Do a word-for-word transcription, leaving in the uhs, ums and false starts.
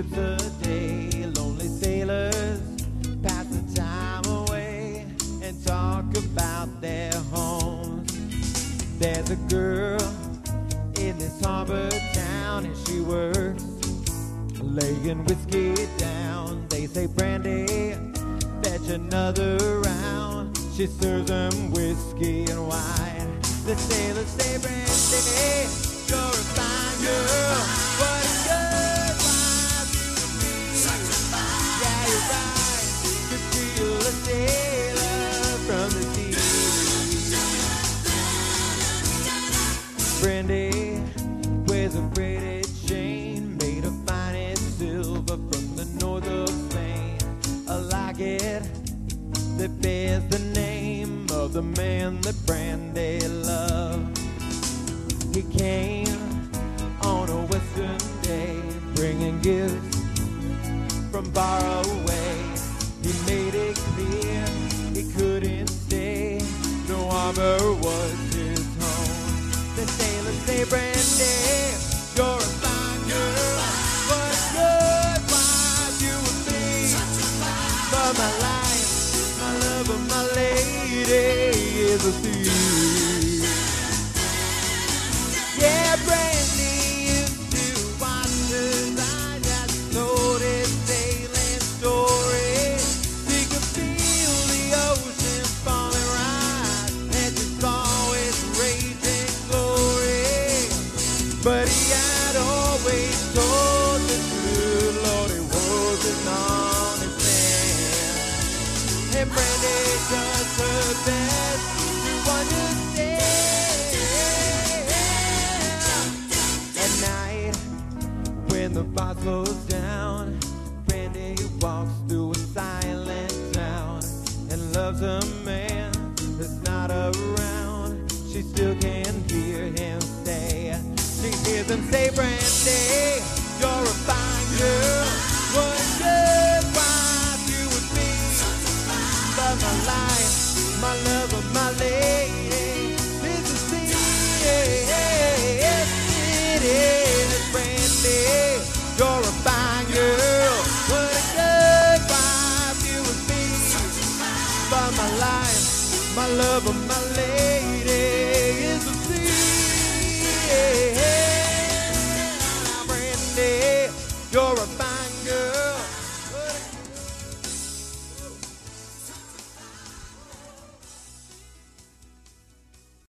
ships a day, lonely sailors pass the time away and talk about their homes. There's a girl in this harbor town and she works laying whiskey down. They say, Brandy, fetch another round. She serves them whiskey and wine. The sailors say, Brandy, you're a fine girl. What a good wife you would be. Such a fine. Yeah, you're right. To feel a sailor from the sea. Brandy wears a braided chain made of finest silver from the north of Spain. A locket that bears the name of the man that Brandy loved. He came on a western day, bringing gifts from far away. He made it clear he couldn't stay. No harbor was his home. The sailors say, Brandy, you're a fine girl. What a good wife you would be. But my life, my love, and my lady is a thief. Yeah, Brandy used to watch her line. Just told his sailing story. She could feel the ocean falling right, and she saw its raging glory. But he had always told the good Lord it wasn't on his hand. And Brandy does her best to understand. At night, when the fire slows down, Brandy walks through a silent town and loves a man that's not around. She still can hear him say, she hears him say, Brandy, you're a fine girl. What a good wife you would be. But my life, my love, and my lady is the sea. Yes, it is, Brandy. You're a fine girl. What a good wife you would be. But my life, my love, and my lady is the sea. Brandy, you're a fine